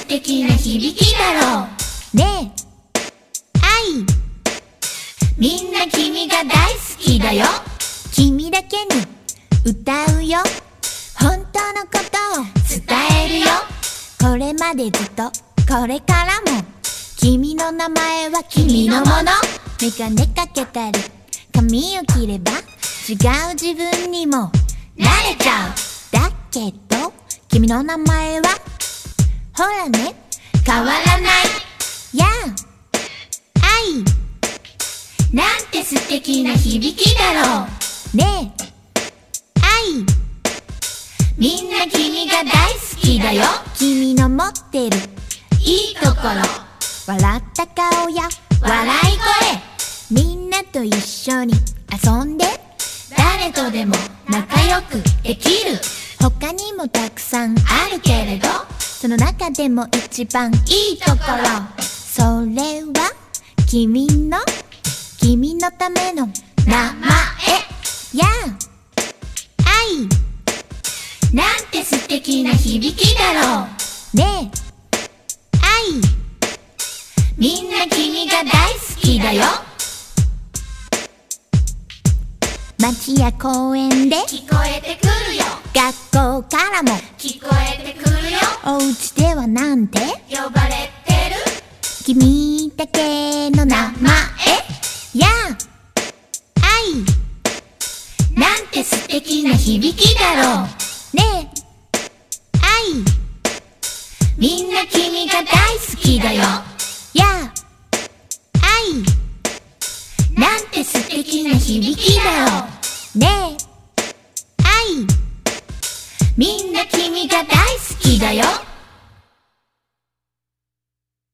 敵な響きだろう。ねえ愛、みんな君が大好きだよ。君だけに歌うよ。本当のことを伝えるよ。これまでずっとこれからも君の名前は君のもの。メガネかけたり髪を切れば違う自分にもなれちゃう。だけど君の名前はほらね変わらない。やあ愛、なんて素敵な響きだろう。ねえ愛、みんな君が大好きだよ。君の持ってるいいところ、笑った顔や笑い声、みんなと一緒に遊んで誰とでも仲良くできる。他にもたくさんあるけれどその中でも一番いいところ、それは君のための名前。やあ愛、なんて素敵な響きだろう。ねえ愛、みんな君が大好きだよ。街や公園で聞こえてくるよ。学校からも聞こえてくるよ。お家ではなんて呼ばれてる。君だけの名前。やあ愛、なんて素敵な響きだろう。ねえ愛、みんな君が大好きだよ。やあ愛、なんて素敵な響きだろう。ねえ愛、みんな君が大好きだよ。